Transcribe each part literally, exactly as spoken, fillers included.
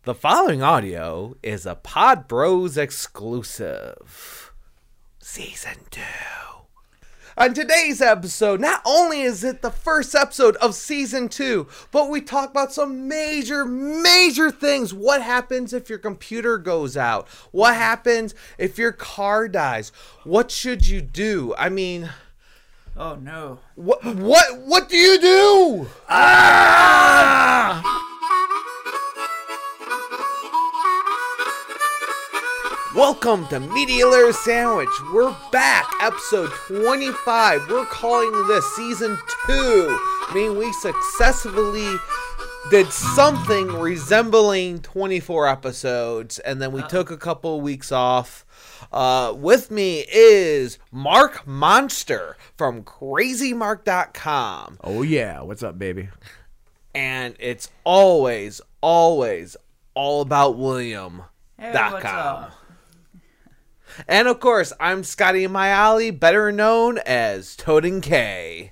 The following audio is a Pod Bros exclusive. Season two. On today's episode, not only is it the first episode of Season two, but we talk about some major, major things. What happens if your computer goes out? What happens if your car dies? What should you do? I mean... Oh, no. What, what, what do you do? Ah! Welcome to Media Layer Sandwich. We're back, episode twenty-five. We're calling this season two. I mean, we successfully did something resembling twenty-four episodes, and then we uh-oh. took a couple of weeks off. Uh, with me is Mark Monster from crazy mark dot com. Oh, yeah. What's up, baby? And it's always, always all about William. Hey, what's up? And of course, I'm Scotty Mayali, better known as Toten K,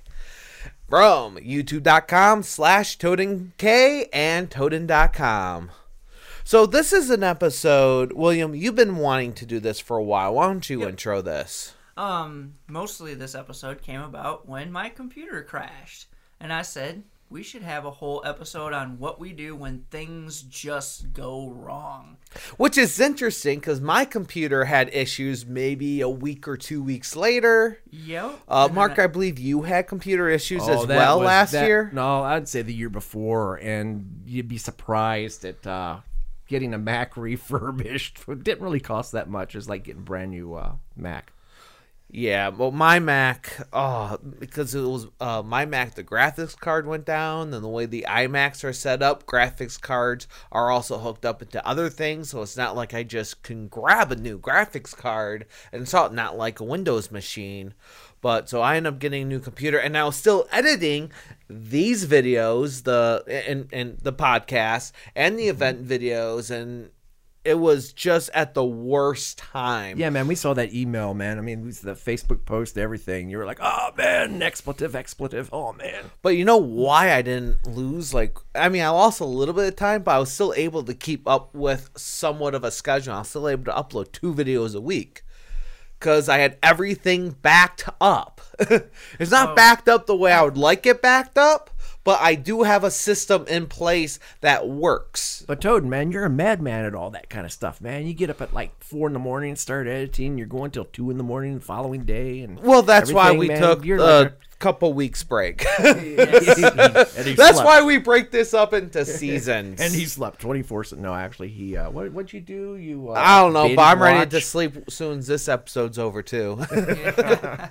from youtube.com slash Toten K and Toten dot com. So this is an episode, William, you've been wanting to do this for a while. Why don't you yep. intro this? Um, mostly this episode came about when my computer crashed. And I said, we should have a whole episode on what we do when things just go wrong. Which is interesting because my computer had issues maybe a week or two weeks later. Yep. Uh, Mark, I, I believe you had computer issues oh, as well was, last that, year. No, I'd say the year before, and you'd be surprised at uh, getting a Mac refurbished. It didn't really cost that much. It's like getting a brand new uh, Mac. Yeah, well, my Mac, oh, because it was uh, my Mac, the graphics card went down, and the way the iMacs are set up, graphics cards are also hooked up into other things, so it's not like I just can grab a new graphics card, and it's not like a Windows machine. But so I ended up getting a new computer, and I was still editing these videos, the and and the podcast and the event videos, and it was just at the worst time. Yeah, man, we saw that email, man. I mean, it was the Facebook post, everything. You were like, oh, man, expletive, expletive. Oh, man. But you know why I didn't lose? Like, I mean, I lost a little bit of time, but I was still able to keep up with somewhat of a schedule. I was still able to upload two videos a week because I had everything backed up. It's not oh. backed up the way I would like it backed up, but I do have a system in place that works. But Toad, man, you're a madman at all that kind of stuff, man. You get up at like four in the morning and start editing. You're going till two in the morning the following day, and well, that's why we man. took you're a like a... couple weeks break. That's slept. Why we break this up into seasons. And he slept twenty-four. No, actually, he. Uh, what what'd you do? You. Uh, I don't know, but I'm watch? ready to sleep as soon as this episode's over too. Yeah.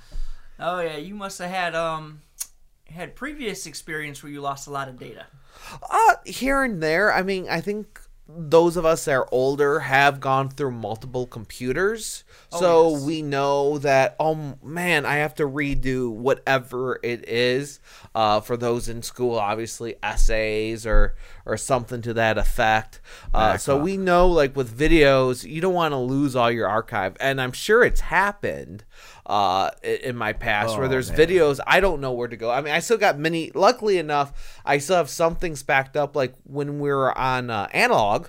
Oh yeah, you must have had um. had previous experience where you lost a lot of data? Uh, here and there. I mean, I think those of us that are older have gone through multiple computers. Oh, so yes. we know that, oh man, I have to redo whatever it is. Uh, for those in school, obviously essays or, or something to that effect. Uh, so we know, like with videos, you don't want to lose all your archive. And I'm sure it's happened uh, in my past oh, where there's man. videos, I don't know where to go. I mean, I still got many, luckily enough, I still have some things backed up. Like when we were on uh, analog,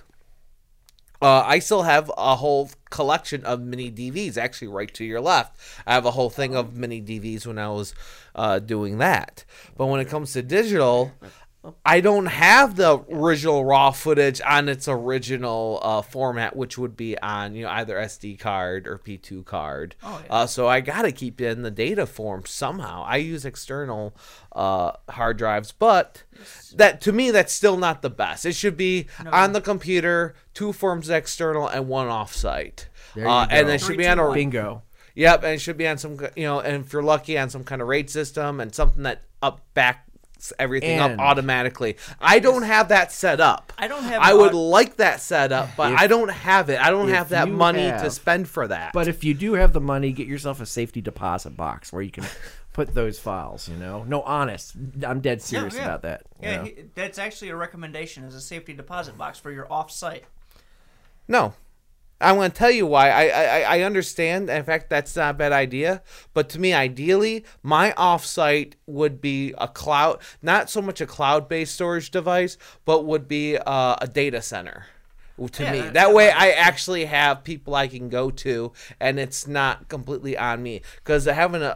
uh, I still have a whole collection of mini D Vs, actually right to your left. I have a whole thing of mini D Vs when I was uh, doing that. But when it comes to digital, I don't have the original raw footage on its original uh, format, which would be on, you know, either S D card or P two card. Oh, yeah. uh, so I got to keep it in the data form somehow. I use external uh, hard drives, but that to me, that's still not the best. It should be no. on the computer, two forms external and one offsite. There you uh, go. And it should be on a bingo. Yep, and it should be on some, you know, and if you're lucky, on some kind of RAID system and something that up back everything and up automatically. I don't have that set up. I don't have. I would aut- like that set up, but if, I don't have it. I don't have that money have, to spend for that. But if you do have the money, get yourself a safety deposit box where you can put those files. You know, no, honest. I'm dead serious yeah, yeah. about that. Yeah, know? he, that's actually a recommendation as a safety deposit box for your off-site. No. I'm going to tell you why. I, I I understand. In fact, that's not a bad idea. But to me, ideally, my offsite would be a cloud, not so much a cloud-based storage device, but would be uh, a data center. To Yeah, me, that- that that way might- I actually have people I can go to, and it's not completely on me. Because having a,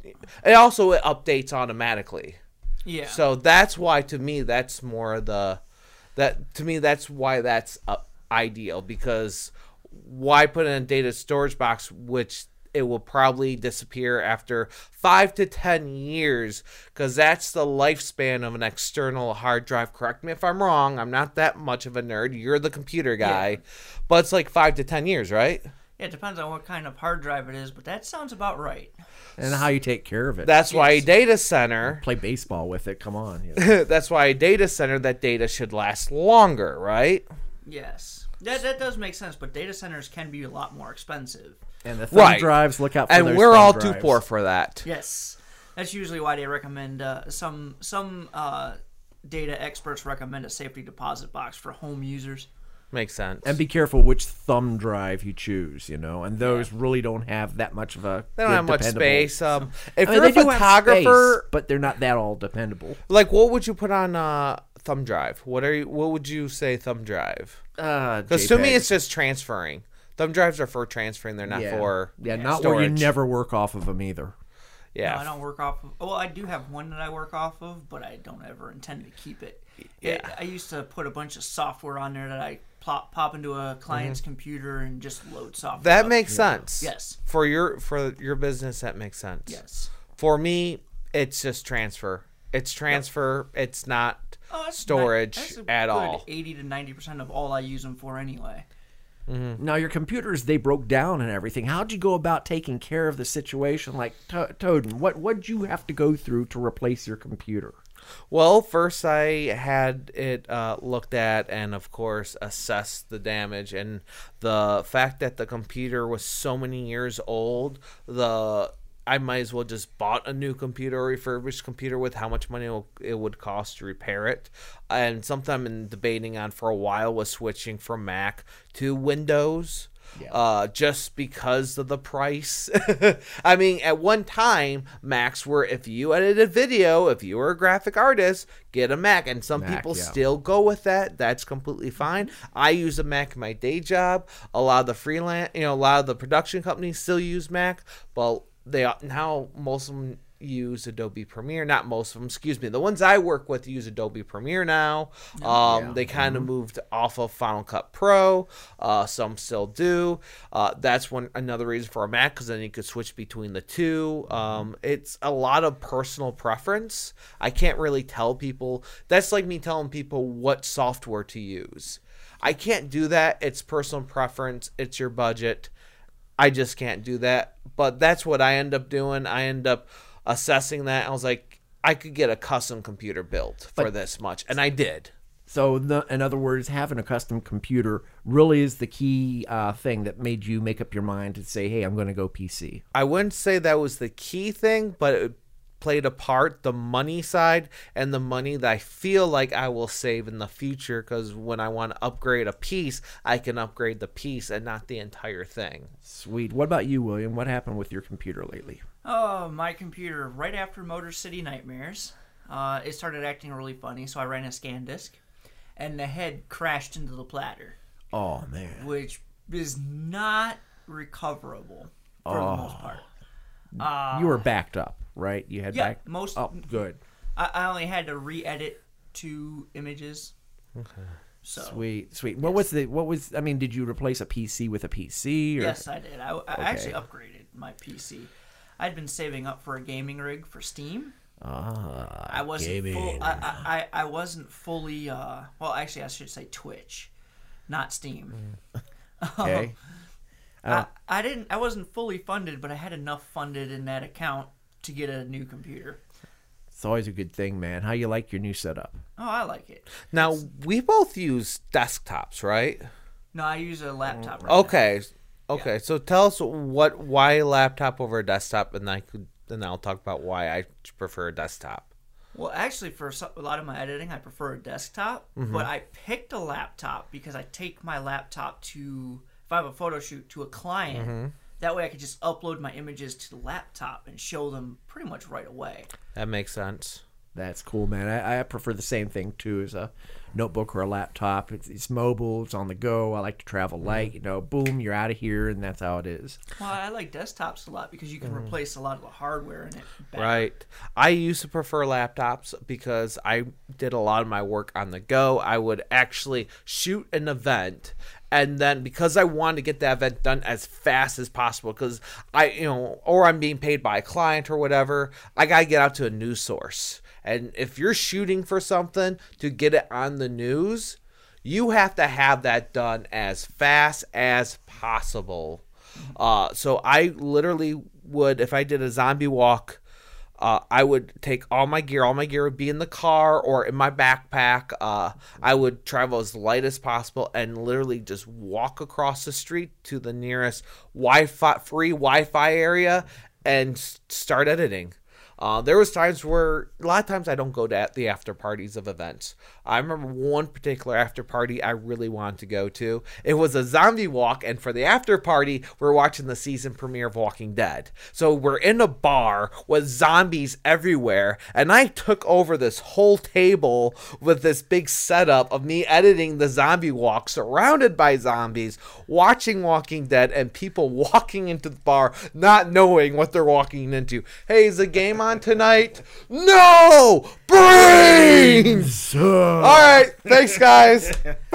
it also it updates automatically. Yeah. So that's why, to me, that's more the, that to me that's why that's uh, ideal, because why put in a data storage box which it will probably disappear after five to ten years, because that's the lifespan of an external hard drive. Correct me if I'm wrong. I'm not that much of a nerd. You're the computer guy, Yeah. but it's like five to ten years, right? Yeah, it depends on what kind of hard drive it is, but that sounds about right. And how you take care of it. That's why a Yes. data center. Play baseball with it. Come on. You know. That's why a data center, that data should last longer, right? Yes. That, that does make sense, but data centers can be a lot more expensive. And the thumb Right. drives, look out for And those we're thumb all drives. too poor for that. Yes. That's usually why they recommend, uh, some some uh, data experts recommend a safety deposit box for home users. Makes sense. And be careful which thumb drive you choose, you know. And those really don't have that much of a. They don't good have much dependable- space. Um, if I mean, you're a they do have photographer, space, but they're not that all dependable. like, what would you put on uh, thumb drive? What are you? What would you say thumb drive? Uh, Because to me, JPEG. it's just transferring. Thumb drives are for transferring. They're not yeah. for yeah, yeah, not where you storage. never work off of them either. Yeah. No, I don't work off of. Well, I do have one that I work off of, but I don't ever intend to keep it. Yeah. It- I used to put a bunch of software on there that I plop, pop into a client's computer and just load software. That up. makes sense. Yes. For your for your business, that makes sense. Yes. For me, it's just transfer. It's transfer. It's not Oh, that's storage ni- that's a at good all. Eighty to ninety percent of all I use them for anyway. Now your computers, they broke down and everything. How'd you go about taking care of the situation? Like to- Toden, what what'd you have to go through to replace your computer? Well, first I had it uh, looked at and, of course, assessed the damage. And the fact that the computer was so many years old, the I might as well just bought a new computer, a refurbished computer, with how much money it will- it would cost to repair it. And something I've been debating on for a while was switching from Mac to Windows. Yeah. Uh, just because of the price. I mean, at one time, Macs were, if you edited video, if you were a graphic artist, get a Mac. And some Mac, people yeah. still go with that. That's completely fine. I use a Mac in my day job. A lot of the freelance, you know, a lot of the production companies still use Mac. But they now, most of them use Adobe Premiere. Not most of them, excuse me. The ones I work with use Adobe Premiere now. Um, Yeah. They kind of moved off of Final Cut Pro. Uh, some still do. Uh, that's one another reason for a Mac, because then you could switch between the two. Um, it's a lot of personal preference. I can't really tell people. That's like me telling people what software to use. I can't do that. It's personal preference. It's your budget. I just can't do that. But that's what I end up doing. I end up assessing that. I was like, I could get a custom computer built for But- this much. And I did. So, the, in other words, having a custom computer really is the key uh, thing that made you make up your mind to say, hey, I'm going to go P C. I wouldn't say that was the key thing, but it played a part, the money side, and the money that I feel like I will save in the future, because when I want to upgrade a piece, I can upgrade the piece and not the entire thing. Sweet. What about you, William? What happened with your computer lately? Oh, my computer, right after Motor City Nightmares, uh, it started acting really funny, so I ran a scan disk, and the head crashed into the platter, Oh, man. which is not recoverable for the most part. Uh, You were backed up, right? You had yeah, back. most. Oh, good. I, I only had to re-edit two images. Okay. So Sweet, sweet. What was the? What was? I mean, did you replace a P C with a P C? Or? yes, I did. I, I actually Okay. upgraded my P C. I'd been saving up for a gaming rig for Steam. Ah, I wasn't gaming. full, I, I, I I wasn't fully uh well actually I should say Twitch, not Steam. Okay. I, I didn't I wasn't fully funded, but I had enough funded in that account to get a new computer. It's always a good thing, man. How you like your new setup? Oh, I like it. Now, we both use desktops, right? No, I use a laptop right Okay. Okay. So tell us what why a laptop over a desktop, and I could then I'll talk about why I prefer a desktop. now. Well, actually for some, a lot of my editing, I prefer a desktop, but I picked a laptop because I take my laptop to if I have a photo shoot to a client, Mm-hmm. that way I could just upload my images to the laptop and show them pretty much right away. That makes sense. That's cool, man. I, I prefer the same thing too, as a notebook or a laptop. It's, it's mobile. It's on the go. I like to travel light. You know, boom, you're out of here, and that's how it is. Well, I like desktops a lot because you can replace a lot of the hardware in it. better. Right. I used to prefer laptops because I did a lot of my work on the go. I would actually shoot an event, and then because I wanted to get that event done as fast as possible, because I, you know, or I'm being paid by a client or whatever, I got to get out to a news source. And if you're shooting for something to get it on the news, you have to have that done as fast as possible. Uh, so I literally would, if I did a zombie walk, uh, I would take all my gear. All my gear would be in the car or in my backpack. Uh, I would travel as light as possible and literally just walk across the street to the nearest Wi-Fi free Wi-Fi area and s- start editing. Uh, there was times where, a lot of times I don't go to the after parties of events. I remember one particular after party I really wanted to go to. It was a zombie walk, and for the after party, we're watching the season premiere of Walking Dead. So we're in a bar with zombies everywhere, and I took over this whole table with this big setup of me editing the zombie walk, surrounded by zombies, watching Walking Dead, and people walking into the bar not knowing what they're walking into. Hey, is the game on tonight? No! Brains! All right, thanks, guys.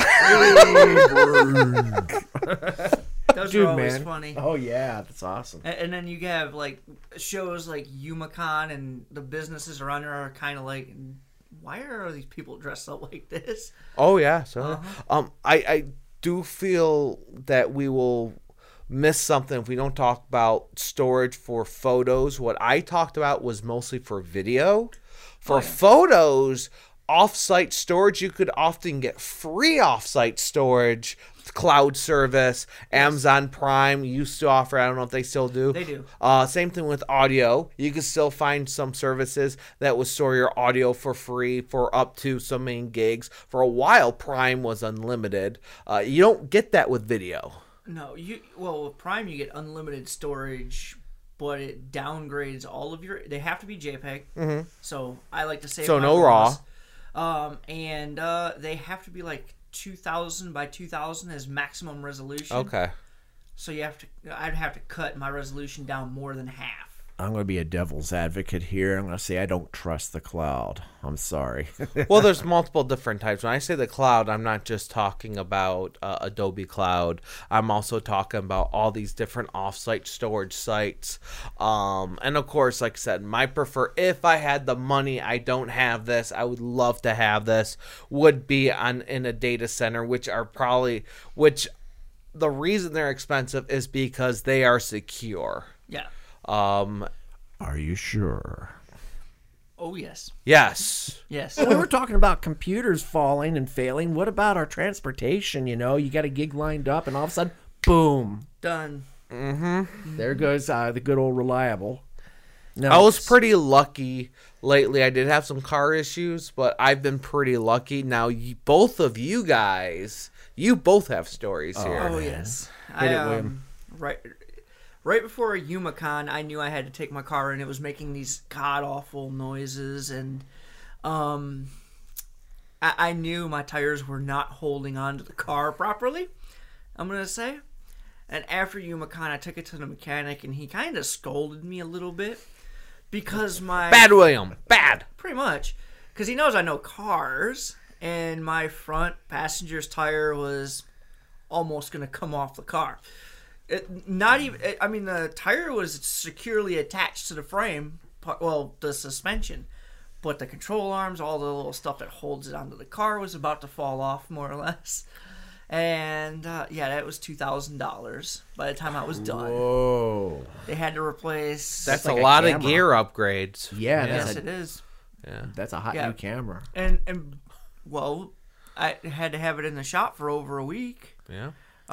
Those Dude, are always man. funny. Oh, yeah. That's awesome. And, and then you have like shows like Umicon, and the businesses around there are kind of like, why are these people dressed up like this? Oh yeah, so Uh-huh. um, I I do feel that we will miss something if we don't talk about storage for photos. What I talked about was mostly for video. For Oh, yeah. photos, off-site storage, you could often get free off-site storage. Cloud service, Amazon Prime used to offer. I don't know if they still do. They do. Uh, same thing with audio. You can still find some services that will store your audio for free for up to so many gigs. For a while, Prime was unlimited. Uh, you don't get that with video. No, you well with Prime you get unlimited storage, but it downgrades all of your. They have to be JPEG. Mm-hmm. So I like to save. So my no RAWs. Um, and uh, they have to be like two thousand by two thousand as maximum resolution. Okay. So you have to. I'd have to cut my resolution down more than half. I'm going to be a devil's advocate here. I'm going to say I don't trust the cloud. I'm sorry. Well, there's multiple different types. When I say the cloud, I'm not just talking about uh, Adobe Cloud. I'm also talking about all these different off-site storage sites. Um, and of course, like I said, my prefer, if I had the money, I don't have this, I would love to have this, would be on in a data center, which are probably, which the reason they're expensive is because they are secure. Yeah. Um, Are you sure? Oh yes. yes. Yes. We were talking about computers falling and failing. What about our transportation? You know, you got a gig lined up, and all of a sudden, boom, Done. there goes uh, the good old reliable. No, I was pretty lucky lately. I did have some car issues, but I've been pretty lucky. Now, you, both of you guys, you both have stories here. Oh yes. Hit I it, um, William. right right before Umicon, I knew I had to take my car and it was making these god awful noises, and um I, I knew my tires were not holding onto the car properly, I'm gonna say. And after Umicon, I took it to the mechanic and he kind of scolded me a little bit because my Bad William. Bad. pretty much because he knows I know cars, and my front passenger's tire was almost going to come off the car. It, not even, it, I mean, the tire was securely attached to the frame, pa- well, the suspension, but the control arms, all the little stuff that holds it onto the car was about to fall off, more or less. And uh, yeah, that was two thousand dollars by the time I was done. Whoa. They had to replace. That's like a a lot of camera. gear upgrades. Yeah, yes, that's, it a, is. Yeah. that's a hot Yeah. new camera. And and well, I had to have it in the shop for over a week. Yeah.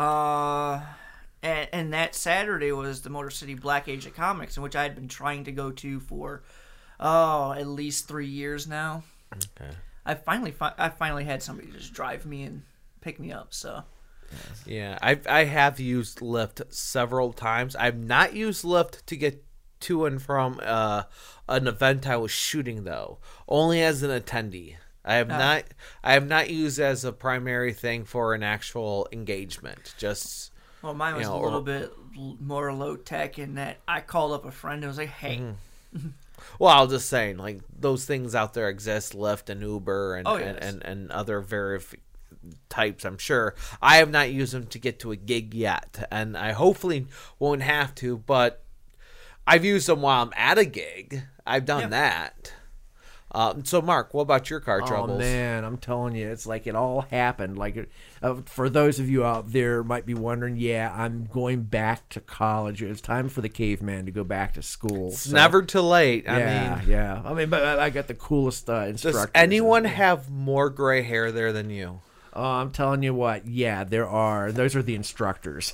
Uh, and and that Saturday was the Motor City Black Age of Comics, in which I had been trying to go to for oh at least three years now. Okay. I finally fi- I finally had somebody just drive me and pick me up. So Yeah, I I have used Lyft several times. I've not used Lyft to get to and from uh, an event I was shooting though, only as an attendee. I have Ah. not I have not used as a primary thing for an actual engagement. Just Well, mine was you know, a little or- bit l- more low tech in that I called up a friend and was like, "Hey, well, I was just saying, like those things out there exist, Lyft and Uber and Oh, and, yes. and, and other verif- types. I'm sure I have not used them to get to a gig yet, and I hopefully won't have to. But I've used them while I'm at a gig. I've done Yeah. that. Um, so, Mark, what about your car Oh troubles? man, I'm telling you, it's like it all happened. Like, uh, for those of you out there might be wondering, yeah, I'm going back to college. It's time for the caveman to go back to school. It's So, never too late. I yeah, mean, yeah. I mean, but I I got the coolest uh, instructors. does anyone have more gray hair there than you? Oh, I'm telling you what. Yeah, there are. Those are the instructors.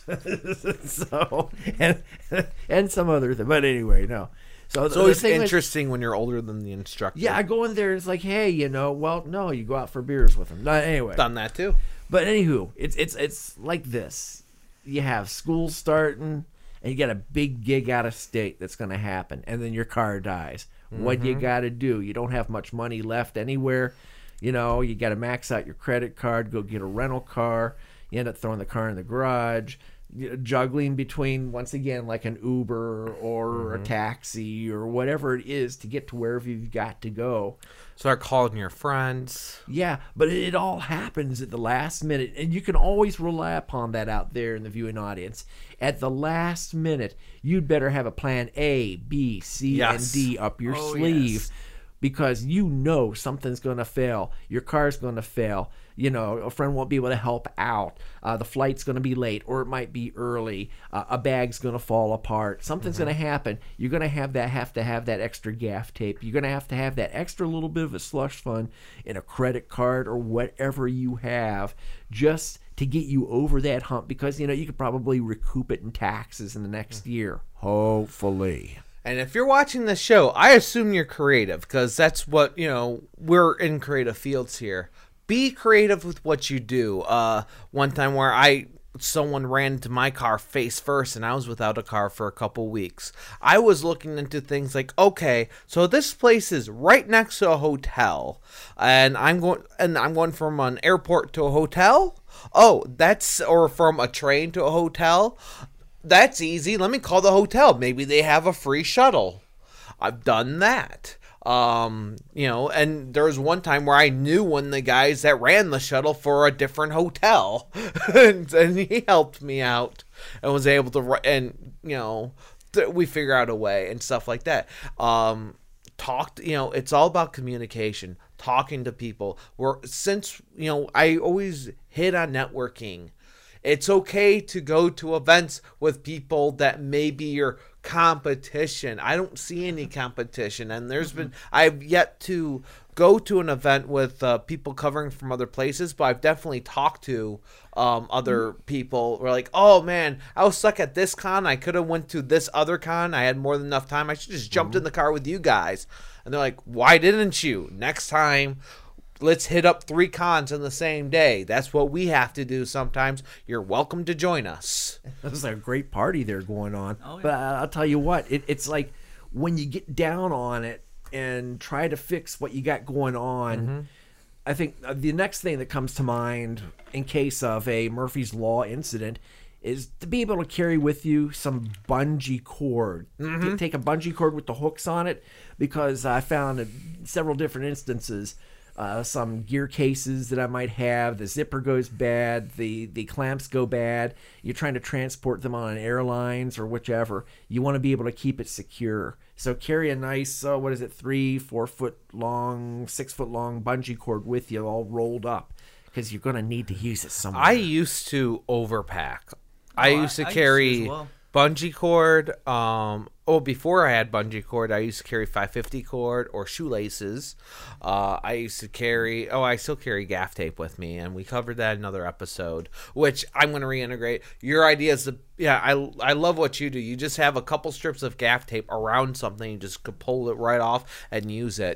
so and and some other thing. But anyway, no. So It's the- the always thing is- interesting when you're older than the instructor. yeah, I go in there. It's like, hey, you know, well, no, you go out for beers with them. No, anyway, done that too. but anywho, it's it's it's like this. You have school starting, and you got a big gig out of state that's going to happen, and then your car dies. What you got to do? You don't have much money left anywhere. You know, you got to max out your credit card, go get a rental car. You end up throwing the car in the garage, you know, juggling between, once again, like an Uber or a taxi or whatever it is to get to wherever you've got to go. Start calling your friends. Yeah, but it all happens at the last minute, and you can always rely upon that out there in the viewing audience. At the last minute, you'd better have a plan A, B, C, Yes. and D up your Oh, sleeve. yes. Because you know something's going to fail. Your car's going to fail. You know, a friend won't be able to help out. Uh, the flight's going to be late, or it might be early. Uh, a bag's going to fall apart. Something's going to happen. You're going to have that have to have that extra gaff tape. You're going to have to have that extra little bit of a slush fund in a credit card or whatever you have, just to get you over that hump. Because you know you could probably recoup it in taxes in the next year, hopefully. And if you're watching this show, I assume you're creative because that's what, you know, we're in creative fields here. Be creative with what you do. Uh, one time where I someone ran into my car face first and I was without a car for a couple weeks. I was looking into things like, okay, so this place is right next to a hotel and I'm going and I'm going from an airport to a hotel. Oh, that's or from a train to a hotel. That's easy. Let me call the hotel. Maybe they have a free shuttle. I've done that. Um, you know, and there was one time where I knew one of the guys that ran the shuttle for a different hotel, and, and he helped me out and was able to, ri- and you know, th- we figure out a way and stuff like that. Um, talked, you know, it's all about communication, talking to people. We're since you know, I always hit on networking. It's okay to go to events with people that may be your competition. I don't see any competition, and there's been I've yet to go to an event with uh, people covering from other places, but I've definitely talked to um, other people who are like, oh man, I was stuck at this con, I could have went to this other con, I had more than enough time, I should just jumped in the car with you guys. And they're like, why didn't you? Next time, let's hit up three cons in the same day. That's what we have to do sometimes. You're welcome to join us. There's a great party there going on. Oh, yeah. But I- I'll tell you what, it, it's like when you get down on it and try to fix what you got going on, Mm-hmm. I think uh, the next thing that comes to mind in case of a Murphy's Law incident is to be able to carry with you some bungee cord. Mm-hmm. T- take a bungee cord with the hooks on it, because I found in several different instances Uh, some gear cases that I might have, the zipper goes bad, the, the clamps go bad, you're trying to transport them on airlines or whichever, you want to be able to keep it secure. So carry a nice, uh, what is it, three, four foot long, six foot long bungee cord with you all rolled up, because you're going to need to use it somewhere. I used to overpack. I Oh, used to I- I used to carry as well. bungee cord. Um, oh, before I had bungee cord, I used to carry five fifty cord or shoelaces. Uh, I used to carry. Oh, I still carry gaff tape with me, and we covered that in another episode, which I'm going to reintegrate. Your idea is to, yeah, I I love what you do. You just have a couple strips of gaff tape around something, you just could pull it right off and use it.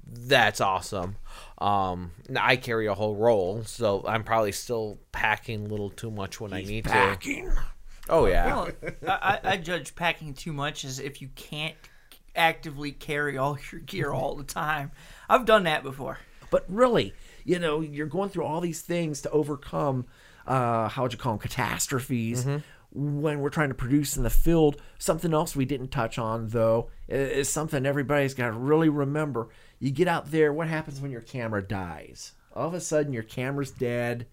That's awesome. Um, I carry a whole roll, so I'm probably still packing a little too much when He's I need packing. to. Oh yeah. Well, I, I judge packing too much as if you can't actively carry all your gear all the time. I've done that before. But really, you know, you're going through all these things to overcome, uh, how would you call them, catastrophes. Mm-hmm. When we're trying to produce in the field. Something else we didn't touch on, though, is something everybody's got to really remember. You get out there, what happens when your camera dies? All of a sudden, your camera's dead.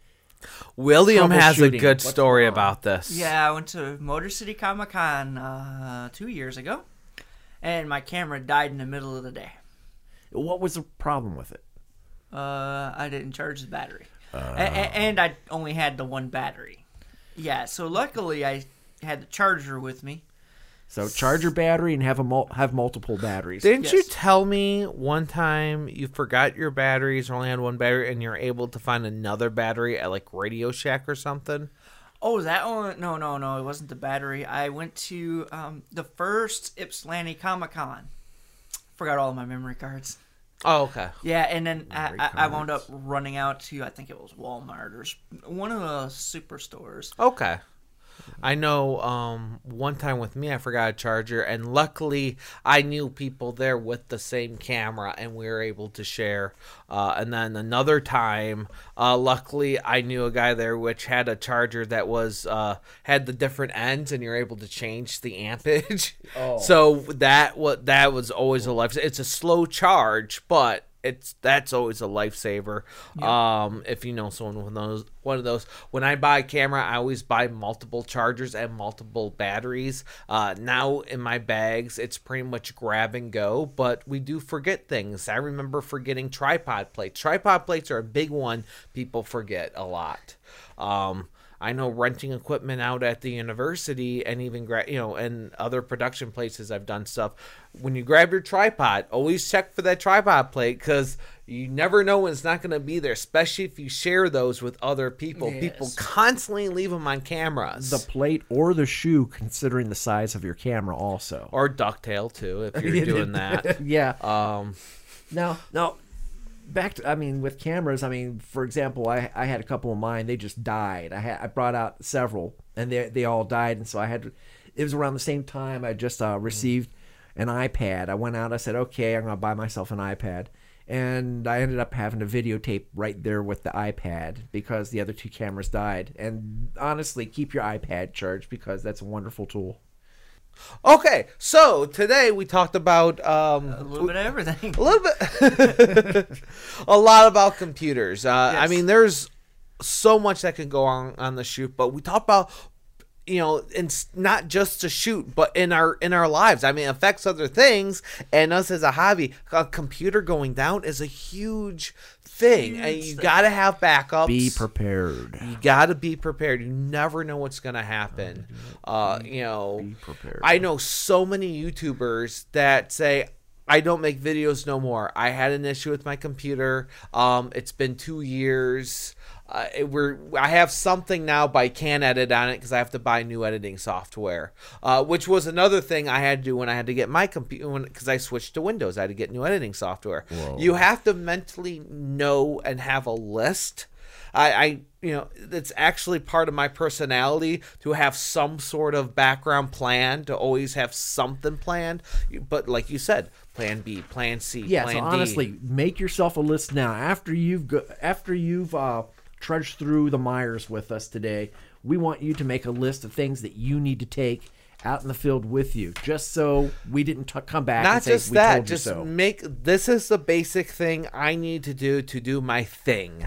William has a Troubleshooting. good What's story wrong? about this. Yeah, I went to Motor City Comic Con uh, two years ago, and my camera died in the middle of the day. What was the problem with it? Uh, I didn't charge the battery, uh, a- a- and I only had the one battery. Yeah, so luckily I had the charger with me. So charge your battery and have a mul- have multiple batteries. Didn't Yes. you tell me one time you forgot your batteries or only had one battery and you're able to find another battery at like Radio Shack or something? Oh, that one? No, no, no. It wasn't the battery. I went to um, the first Ypsilanti Comic Con. Forgot all of my memory cards. Oh, okay. Yeah, and then I, Memory I, I wound up cards. running out to, I think it was Walmart or s- one of the superstores. Okay. I know um, one time with me, I forgot a charger, and luckily I knew people there with the same camera, and we were able to share. Uh, and then another time, uh, luckily I knew a guy there which had a charger that was uh, had the different ends, and you're able to change the ampage. Oh. So that what that was always a life. It's a slow charge, but it's that's always a lifesaver. Um, if you know someone with those, one of those. When I buy a camera, I always buy multiple chargers and multiple batteries. Uh, now in my bags, it's pretty much grab and go, but we do forget things. I remember forgetting tripod plates. Tripod plates are a big one people forget a lot. Um, I know renting equipment out at the university and even gra- you know and other production places I've done stuff. When you grab your tripod, always check for that tripod plate because you never know when it's not going to be there, especially if you share those with other people. Yes. People constantly leave them on cameras. The plate or the shoe, considering the size of your camera, also. Or ducktail too, if you're doing that. Yeah. Um, Now, now, back to, I mean, with cameras, I mean, for example, I I had a couple of mine. They just died. I had I brought out several, and they they all died, and so I had to. It was around the same time I just uh, received an iPad. I went out. I said, okay, I'm gonna buy myself an iPad, and I ended up having to videotape right there with the iPad because the other two cameras died. And honestly, keep your iPad charged because that's a wonderful tool. okay, so today we talked about um, A little bit of everything. a little bit a lot about computers. uh I Yes. mean, there's so much that can go on on the shoot, but we talked about, you know, it's not just to shoot, but in our in our lives. I mean, it affects other things, and us as a hobby, a computer going down is a huge thing, and Huge you thing. gotta have backups. Be prepared. You gotta be prepared. You never know what's gonna happen. Uh, you know, Be prepared. I know so many YouTubers that say, I don't make videos no more. I had an issue with my computer. Um, it's been two years. Uh, it, we're I have something now, but I can't edit on it because I have to buy new editing software. Uh, which was another thing I had to do when I had to get my computer, because I switched to Windows. I had to get new editing software. Whoa. You have to mentally know and have a list. I, I, you know, it's actually part of my personality to have some sort of background plan, to always have something planned. But like you said, plan B, plan C, Yeah, plan so D. honestly, make yourself a list now. After you've go, after you've uh, trudged through the mires with us today, we want you to make a list of things that you need to take out in the field with you, just so we didn't t- come back Not and say just we that, told just you so. make this is the basic thing I need to do to do my thing.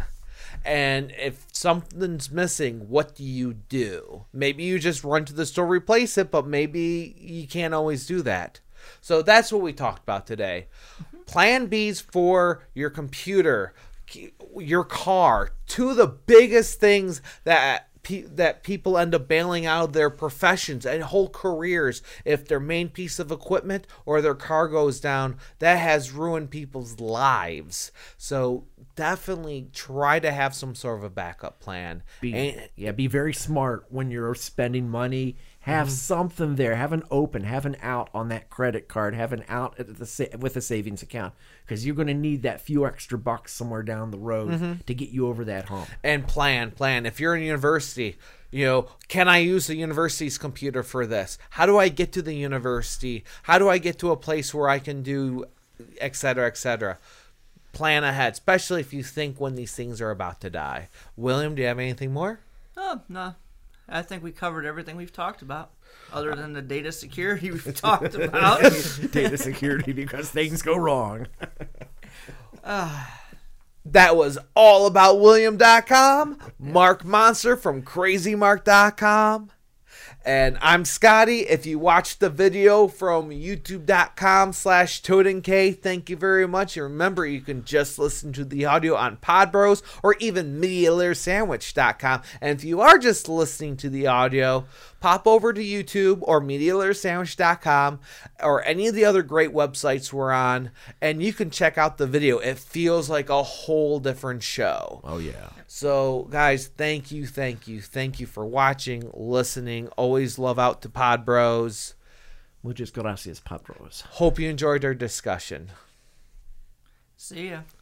And if something's missing, what do you do? Maybe you just run to the store, replace it, but maybe you can't always do that. So that's what we talked about today. Plan B's for your computer, your car, two of the biggest things that pe- that people end up bailing out of their professions and whole careers. If their main piece of equipment or their car goes down, that has ruined people's lives. So definitely try to have some sort of a backup plan. Be, And- yeah, be very smart when you're spending money Have mm-hmm. something there. Have an open. Have an out on that credit card. Have an out at the sa- with a savings account, because you're going to need that few extra bucks somewhere down the road mm-hmm. to get you over that hump. And plan, plan. If you're in university, you know, can I use the university's computer for this? How do I get to the university? How do I get to a place where I can do, et cetera, et cetera? Plan ahead, especially if you think when these things are about to die. William, do you have anything more? Oh, no. I think we covered everything we've talked about, other than the data security we've talked about. Data security, because things go wrong. uh, that was all about William dot com. Mark Monster from Crazy Mark dot com. And I'm Scotty. If you watched the video from YouTube dot com slash ToadandK, thank you very much. And remember, you can just listen to the audio on Podbros or even Media Layer Sandwich dot com. And if you are just listening to the audio, pop over to YouTube or Media Layer Sandwich dot com or any of the other great websites we're on, and you can check out the video. It feels like a whole different show. Oh, yeah. So, guys, thank you, thank you, thank you for watching, listening. Always love out to Pod Bros. Muchas gracias, Pod Bros. Hope you enjoyed our discussion. See ya.